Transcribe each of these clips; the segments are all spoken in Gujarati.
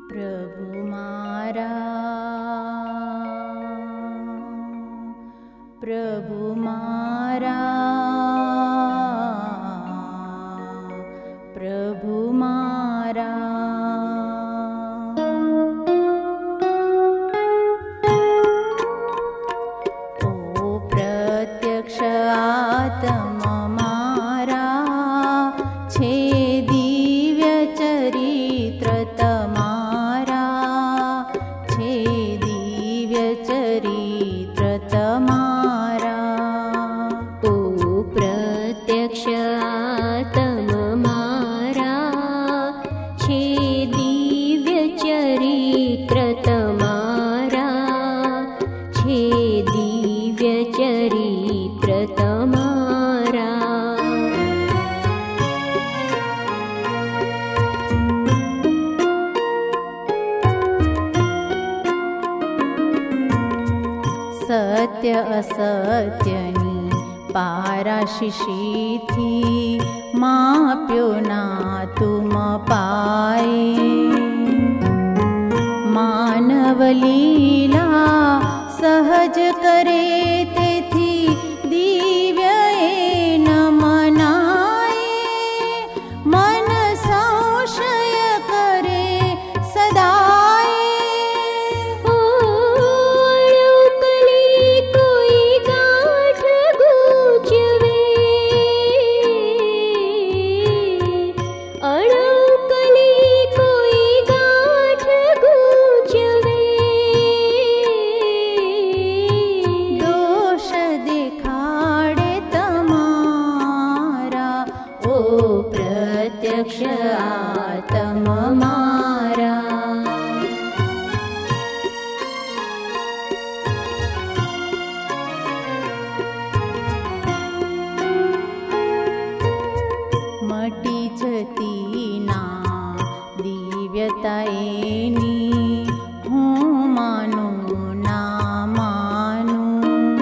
પ્રભુ મારા ઓ પ્રત્યક્ષ આત્મ મારા છે દિવ્ય ચરિત્ર તમારા છે દિવ્ય ચરિત્ર તમારા ઓ પ્રત્યક્ષ આત્મ મારા છે દિવ્ય ચરિત્ર તમારા છે દિવ્ય ચરિત્ર તમારા સત્ય અસત્યની પારાશીશીથી માપ્યો ના તુમ પાએ માનવ લીલા સહજ કરે તેથી દિવ્ય એ ન મનાય મન સંશય કરે સદાય પ્રત્યક્ષ આત્મ મારા મટી જતી ના દિવ્યતા એની હું માનું ના માનું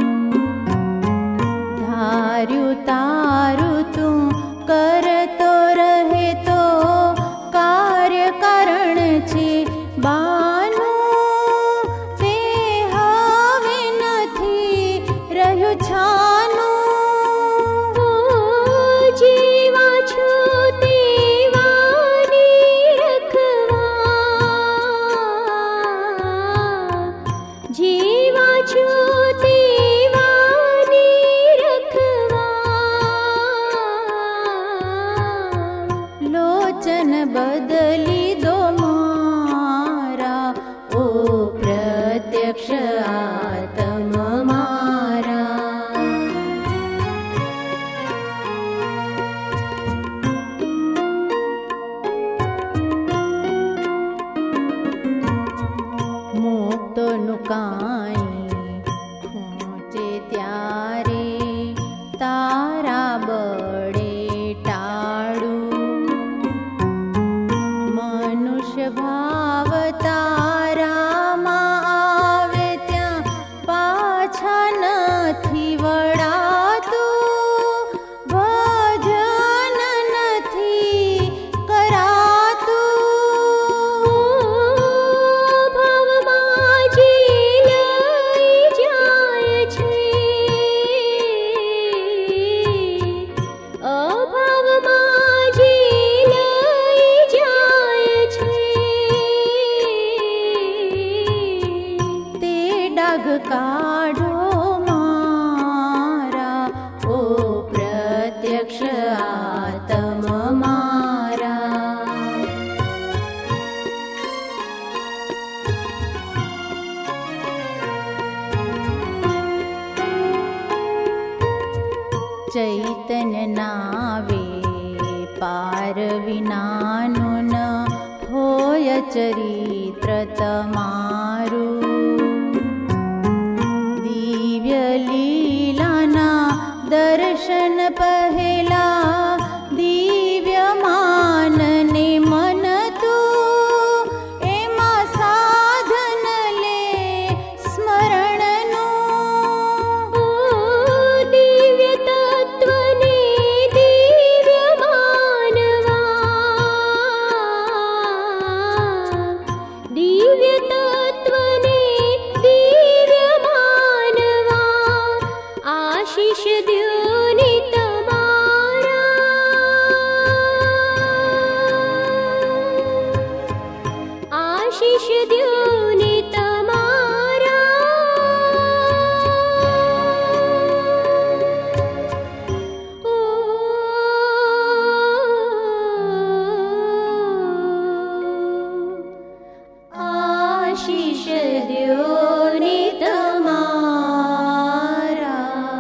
ધાર્યું તારું તું કરતો રહે તો કાર્ય કારણ છે બાનું તે હવે નથી રહ્યું છાનું જીવા છો તેવાની રખવા જીવા છો તેવાની રખવા લોચન બદલી દો મારા ઓ પ્રત્યક્ષ આત્મ મારા મુક્તનું કાંઈ ખૂંચે ત્યારે તારા બળે ટાળું મનુષ્ય ભાવ તારામાં આવે ત્યાં પાછા નથી વળાતું ભજન નથી કરાતું ભાવમાં જે લઈ જાય છે અભાવમાં જે લઈ જાય છે તે ડાઘ કાઢો મારા ઓ પ્રત્યક્ષ આત્મ મારા ચૈતન્ય નાવે પાર વિનાનું ન હોય ચરિત્ર તમારું દિવ્ય લીલાના દર્શન પહેલા દિવ્ય માનને મન તું એમાં સાધન લે સ્મરણનું દિવ્ય તત્વને દિવ્ય માનવા आशीष द्योने तमारा ओ आशीष द्योने तमारा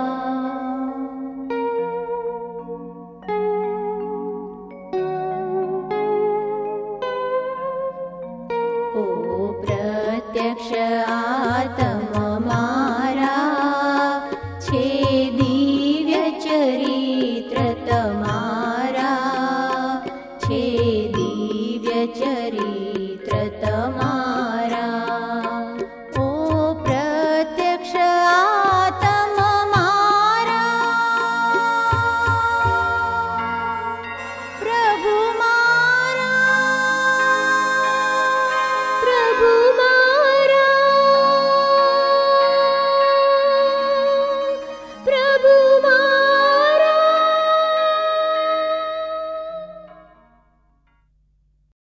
ओ प्रत्यक्ष आत्म मारा छे दिव्य चरित्र तमारा छे दिव्य चरित्र